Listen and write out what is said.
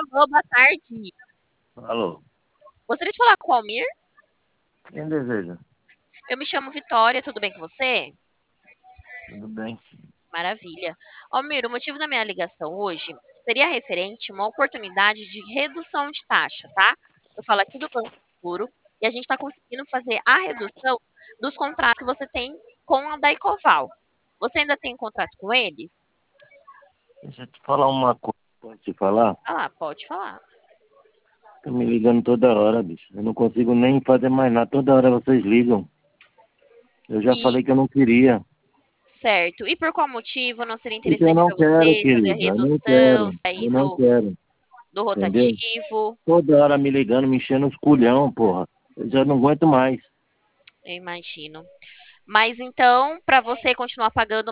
Alô, boa tarde. Alô, Gostaria de falar com o Almir? quem deseja? Eu me chamo Vitória, tudo bem com você? Tudo bem? Maravilha. Almir, o motivo da minha ligação hoje seria referente a uma oportunidade de redução de taxa, tá? Eu falo aqui do Banco Seguro e a gente está conseguindo fazer a redução dos contratos que você tem com a Daicoval. Você ainda tem contrato com eles? Deixa eu te falar uma coisa. Pode te falar? Ah lá, pode falar. Tô me ligando toda hora, bicho. Eu não consigo nem fazer mais nada. Toda hora vocês ligam. Eu já E, falei que eu não queria. certo. E por qual motivo não seria Porque eu interessante não para quero, você fazer a querida. Eu não redução, quero. sair Eu não quero. do Entendeu? rotativo? Toda hora me ligando, me enchendo os culhão, porra. Eu já não aguento mais. Eu imagino. Mas então, para você continuar pagando